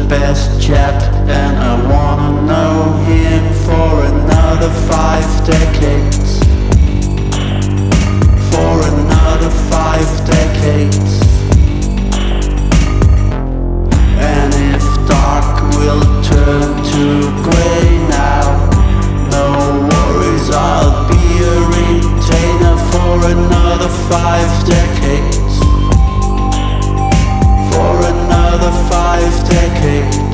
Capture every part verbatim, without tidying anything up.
best yet, and I wanna know him for another five decades. For another five decades. And if dark will turn to grey now, no worries, I'll be a retainer for another five decades. For another five decades.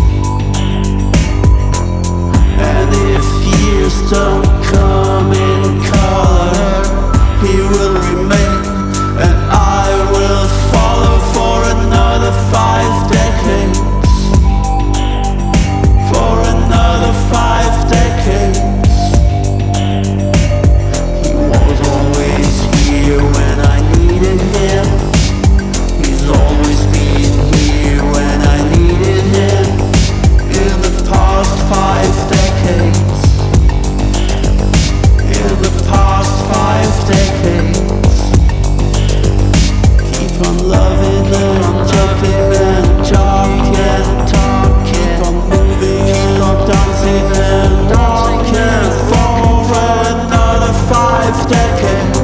And if years don't come in color, he will remain, and I will follow for another five decades. For another five decades. He was always here when I needed him. He's always been here when I needed him. In the past five decades. In the past five decades. Keep on loving and talking and talking, talking. Keep on moving and dancing and dancing for another five decades.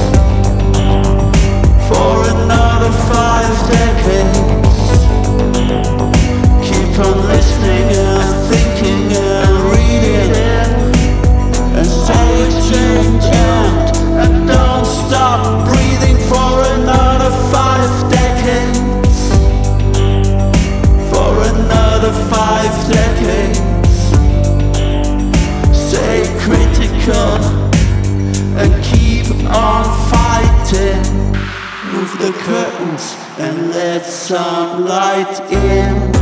For another five decades. Keep on listening and thinking and reading and searching and, and don't stop breathing for another five decades. For another five decades. Stay critical and keep on fighting. Move the curtains and let some light in.